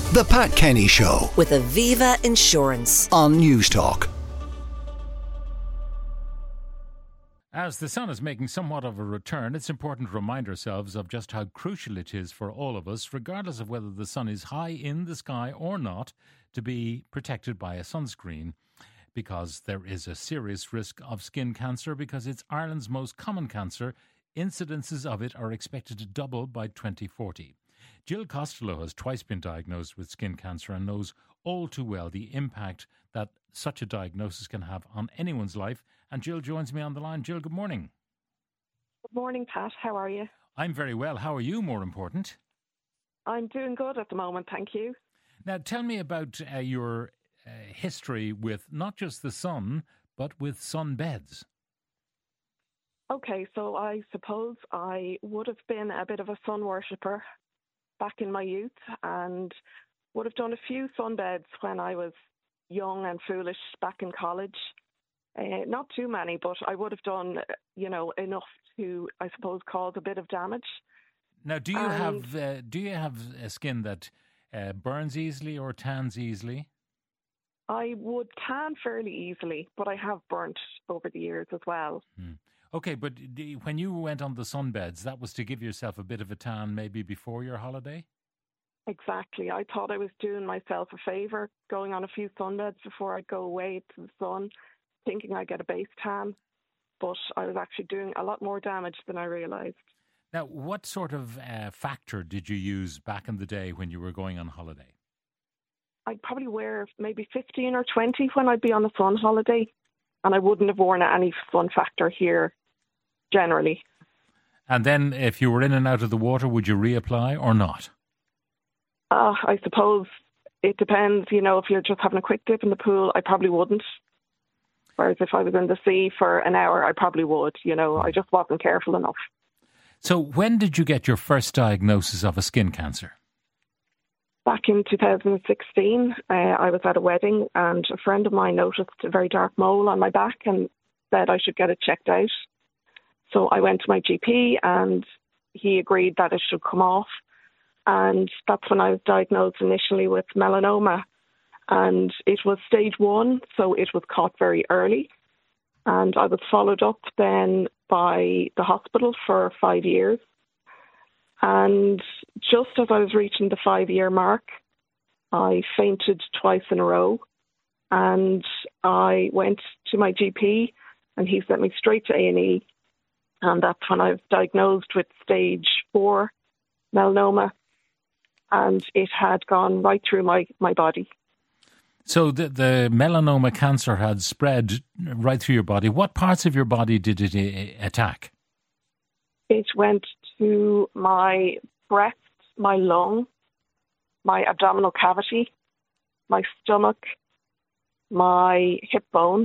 The Pat Kenny Show with Aviva Insurance on Newstalk. As the sun is making somewhat of a return, it's important to remind ourselves of just how crucial it is for all of us, regardless of whether the sun is high in the sky or not, to be protected by a sunscreen, because there is a serious risk of skin cancer because it's Ireland's most common cancer. Incidences of it are expected to double by 2040. Jill Costello has twice been diagnosed with skin cancer and knows all too well the impact that such a diagnosis can have on anyone's life. And Jill joins me on the line. Jill, good morning. Good morning, Pat. How are you? I'm very well. How are you, more important? I'm doing good at the moment, thank you. Now, tell me about your history with not just the sun, but with sunbeds. Okay, so I suppose I would have been a bit of a sun worshipper back in my youth and would have done a few sunbeds when I was young and foolish back in college. Not too many, but I would have done, enough to, I suppose, cause a bit of damage. Now, do you have a skin that burns easily or tans easily? I would tan fairly easily, but I have burnt over the years as well. Okay, but when you went on the sunbeds, that was to give yourself a bit of a tan maybe before your holiday? Exactly. I thought I was doing myself a favour going on a few sunbeds before I'd go away to the sun, thinking I'd get a base tan, but I was actually doing a lot more damage than I realised. Now, what sort of factor did you use back in the day when you were going on holiday? I'd probably wear maybe 15 or 20 when I'd be on a sun holiday, and I wouldn't have worn any sun factor here generally. And then if you were in and out of the water, would you reapply or not? I suppose it depends. If you're just having a quick dip in the pool, I probably wouldn't. Whereas if I was in the sea for an hour, I probably would. I just wasn't careful enough. So when did you get your first diagnosis of a skin cancer? Back in 2016, I was at a wedding and a friend of mine noticed a very dark mole on my back and said I should get it checked out. So I went to my GP and he agreed that it should come off. And that's when I was diagnosed initially with melanoma. And it was stage 1, so it was caught very early. And I was followed up then by the hospital for 5 years. And just as I was reaching the 5-year mark, I fainted twice in a row. And I went to my GP and he sent me straight to A&E. And that's when I was diagnosed with stage 4 melanoma. And it had gone right through my body. So the melanoma cancer had spread right through your body. What parts of your body did it attack? It went to my breast, my lung, my abdominal cavity, my stomach, my hip bone,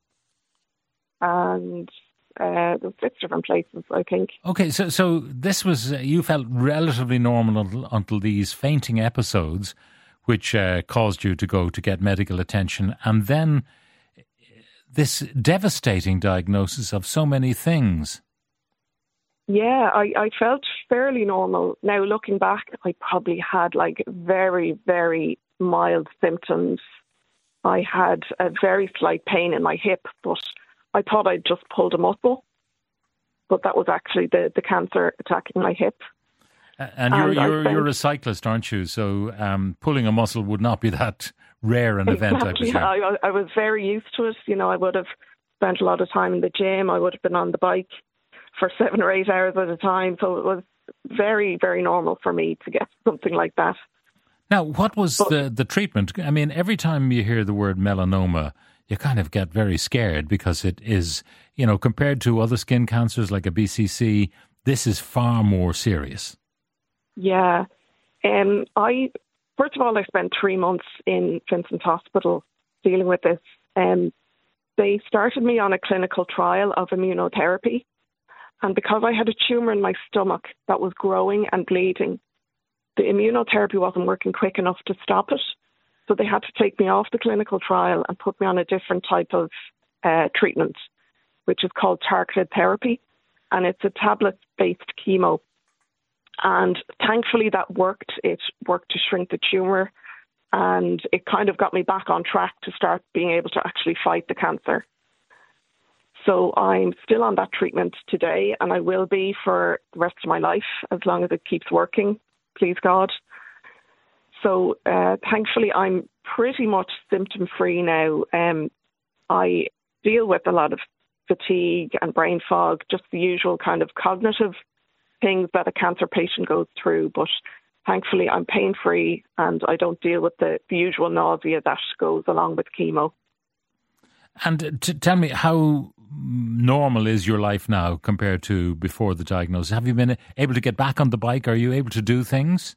and there's 6 different places, I think. Okay, so this was, you felt relatively normal until these fainting episodes, which caused you to go to get medical attention, and then this devastating diagnosis of so many things. Yeah, I felt fairly normal. Now, looking back, I probably had very, very mild symptoms. I had a very slight pain in my hip, but I thought I'd just pulled a muscle. But that was actually the cancer attacking my hip. And you're a cyclist, aren't you? So pulling a muscle would not be that rare an event, I presume. I was very used to it. I would have spent a lot of time in the gym. I would have been on the bike for 7 or 8 hours at a time. So it was very, very normal for me to get something like that. Now, what was the treatment? I mean, every time you hear the word melanoma, you kind of get very scared because it is, compared to other skin cancers like a BCC, this is far more serious. Yeah. First of all, I spent 3 months in Vincent's Hospital dealing with this. They started me on a clinical trial of immunotherapy. And because I had a tumour in my stomach that was growing and bleeding, the immunotherapy wasn't working quick enough to stop it. So they had to take me off the clinical trial and put me on a different type of treatment, which is called targeted therapy. And it's a tablet-based chemo. And thankfully that worked. It worked to shrink the tumour and it kind of got me back on track to start being able to actually fight the cancer. So I'm still on that treatment today, and I will be for the rest of my life as long as it keeps working, please God. So thankfully, I'm pretty much symptom-free now. I deal with a lot of fatigue and brain fog, just the usual kind of cognitive things that a cancer patient goes through. But thankfully, I'm pain-free and I don't deal with the usual nausea that goes along with chemo. And tell me, how normal is your life now compared to before the diagnosis? Have you been able to get back on the bike? Are you able to do things?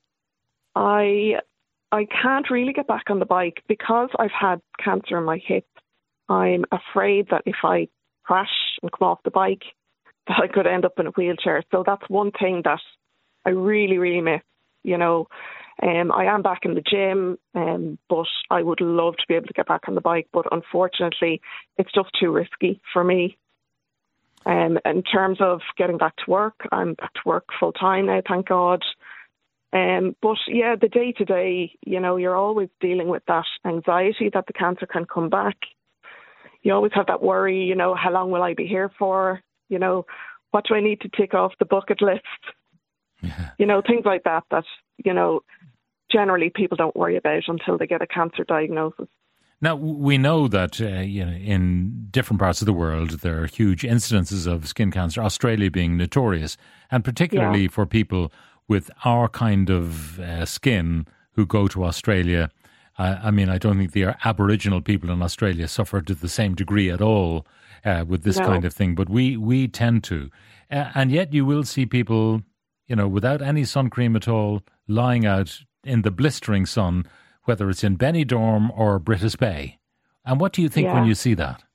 I can't really get back on the bike because I've had cancer in my hip. I'm afraid that if I crash and come off the bike, that I could end up in a wheelchair. So that's one thing that I really, really miss. You know, I am back in the gym, but I would love to be able to get back on the bike. But unfortunately, it's just too risky for me. In terms of getting back to work, I'm back to work full time now, thank God. But yeah, the day to day, you know, you're always dealing with that anxiety that the cancer can come back. You always have that worry, you know, how long will I be here for? You know, what do I need to tick off the bucket list? Yeah. You know, things like that, you know, generally people don't worry about until they get a cancer diagnosis. Now, we know that you know, in different parts of the world, there are huge incidences of skin cancer, Australia being notorious, and particularly for people with our kind of skin who go to Australia. I mean, I don't think the Aboriginal people in Australia suffer to the same degree at all with this kind of thing, but we tend to. And yet you will see people, you know, without any sun cream at all, lying out in the blistering sun, whether it's in Benidorm or Britas Bay. And what do you think when you see that?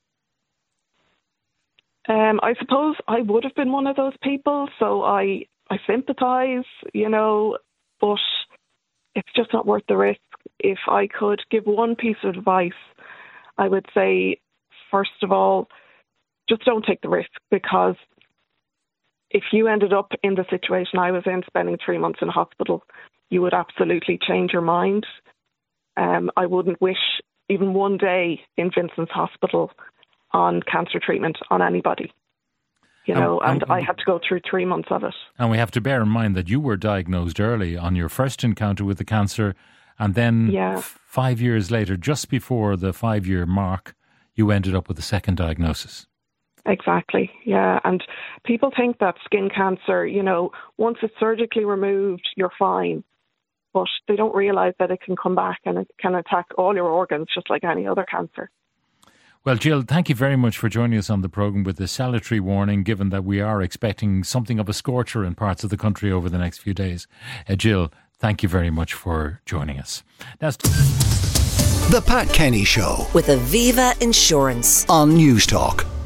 I suppose I would have been one of those people, so I sympathise, you know, but it's just not worth the risk. If I could give one piece of advice, I would say, first of all, just don't take the risk, because if you ended up in the situation I was in, spending 3 months in hospital, you would absolutely change your mind. I wouldn't wish even one day in Vincent's Hospital on cancer treatment on anybody. You know, and I had to go through 3 months of it. And we have to bear in mind that you were diagnosed early on your first encounter with the cancer, and then 5 years later, just before the 5-year mark, you ended up with a second diagnosis. Exactly, yeah. And people think that skin cancer, you know, once it's surgically removed, you're fine. But they don't realise that it can come back and it can attack all your organs just like any other cancer. Well, Jill, thank you very much for joining us on the programme with this salutary warning, given that we are expecting something of a scorcher in parts of the country over the next few days. Jill, thank you very much for joining us. The Pat Kenny Show with Aviva Insurance on News Talk.